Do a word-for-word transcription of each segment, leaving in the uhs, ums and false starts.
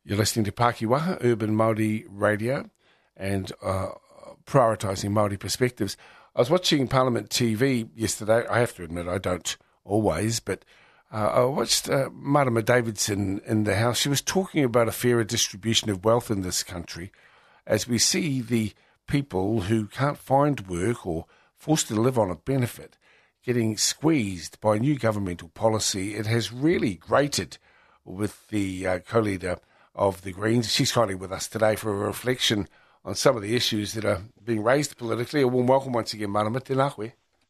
You're listening to Pakiwaha, Urban Māori Radio, and uh, prioritising Māori perspectives. I was watching Parliament T V yesterday. I have to admit, I don't always, but uh, I watched uh, Marama Davidson in the House. She was talking about a fairer distribution of wealth in this country as we see the people who can't find work or forced to live on a benefit getting squeezed by new governmental policy. It has really grated with the uh, co-leader of the Greens. She's kindly with us today for a reflection on some of the issues that are being raised politically. A warm welcome once again, Marama. Tēnā koe.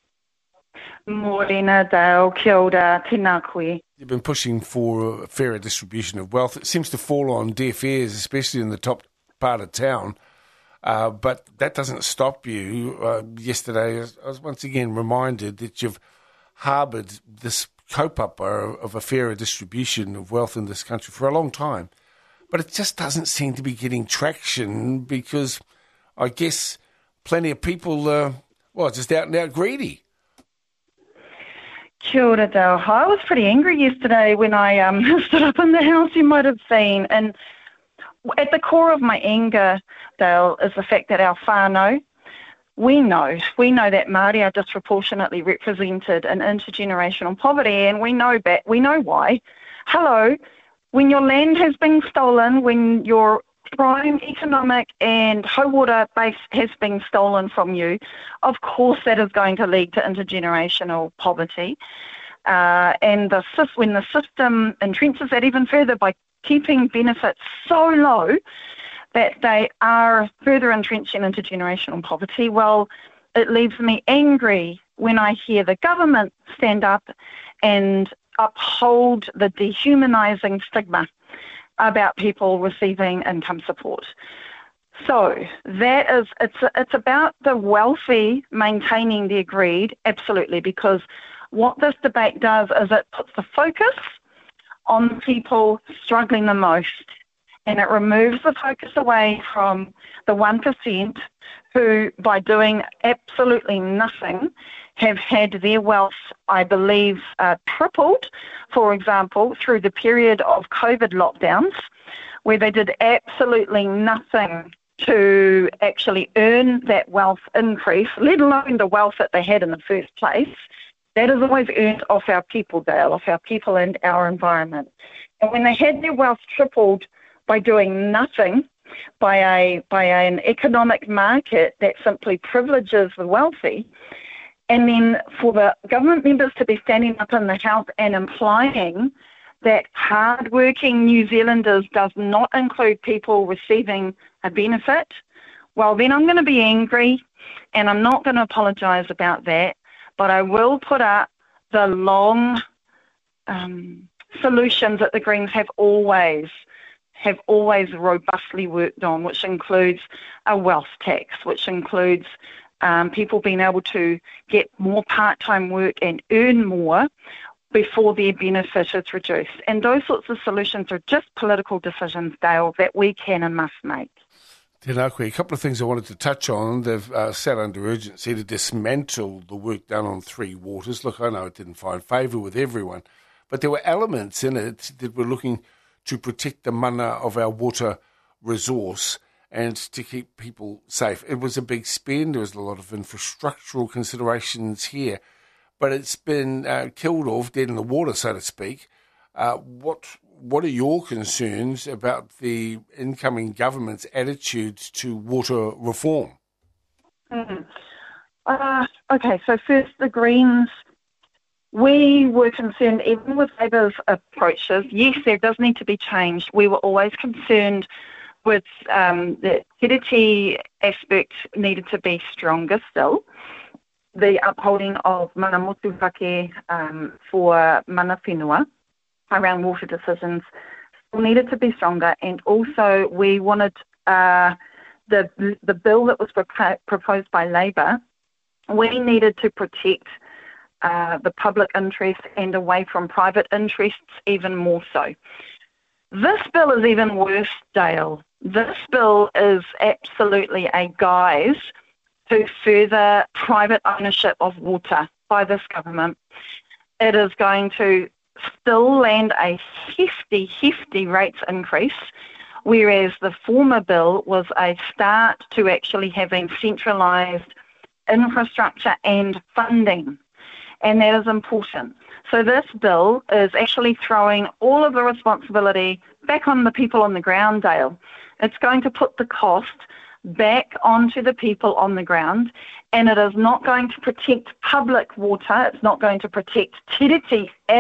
Morena Dale, kia ora, tēnā koe. You've been pushing for a fairer distribution of wealth. It seems to fall on deaf ears, especially in the top part of town. Uh, but that doesn't stop you. Uh, yesterday, I was once again reminded that you've harboured this kaupapa of a fairer distribution of wealth in this country for a long time. But it just doesn't seem to be getting traction because I guess plenty of people are, well, just out and out greedy. Kia ora, Dale. I was pretty angry yesterday when I um, stood up in the House, you might have seen. And at the core of my anger, Dale, is the fact that our whānau, we know, we know that Māori are disproportionately represented in intergenerational poverty, and we know that, we know why. Hello. When your land has been stolen, when your prime economic and hauora base has been stolen from you, of course that is going to lead to intergenerational poverty. Uh, and the, when the system entrenches that even further by keeping benefits so low that they are further entrenching intergenerational poverty, well, it leaves me angry when I hear the government stand up and uphold the dehumanising stigma about people receiving income support. So that is, it's it's about the wealthy maintaining their greed, absolutely, because what this debate does is it puts the focus on people struggling the most, and it removes the focus away from the one percent who, by doing absolutely nothing, have had their wealth, I believe, uh, tripled, for example, through the period of COVID lockdowns, where they did absolutely nothing to actually earn that wealth increase, let alone the wealth that they had in the first place. That is always earned off our people, Dale, off our people and our environment. And when they had their wealth tripled by doing nothing, by a by an economic market that simply privileges the wealthy, and then for the government members to be standing up in the House and implying that hard-working New Zealanders does not include people receiving a benefit, well, then I'm going to be angry, and I'm not going to apologise about that, but I will put up the long um, solutions that the Greens have always have always robustly worked on, which includes a wealth tax, which includes um, people being able to get more part-time work and earn more before their benefit is reduced. And those sorts of solutions are just political decisions, Dale, that we can and must make. Tēnā koe. A couple of things I wanted to touch on. They've uh, sat under urgency to dismantle the work done on Three Waters. Look, I know it didn't find favour with everyone, but there were elements in it that were looking to protect the mana of our water resource and to keep people safe. It was a big spend. There was a lot of infrastructural considerations here, but it's been uh, killed off, dead in the water, so to speak. Uh, what what are your concerns about the incoming government's attitudes to water reform? Mm-hmm. Uh, okay, so first the Greens. We were concerned, even with Labour's approaches, yes, there does need to be change. We were always concerned with um, the tiriti aspect needed to be stronger still. The upholding of mana motuhake um, for mana whenua around water decisions still needed to be stronger. And also we wanted uh, the, the bill that was propo- proposed by Labour, we needed to protect Uh, the public interest and away from private interests even more so. This bill is even worse, Dale. This bill is absolutely a guise to further private ownership of water by this government. It is going to still land a hefty, hefty rates increase whereas the former bill was a start to actually having centralised infrastructure and funding, and that is important. So this bill is actually throwing all of the responsibility back on the people on the ground, Dale. It's going to put the cost back onto the people on the ground, and it is not going to protect public water. It's not going to protect tiriti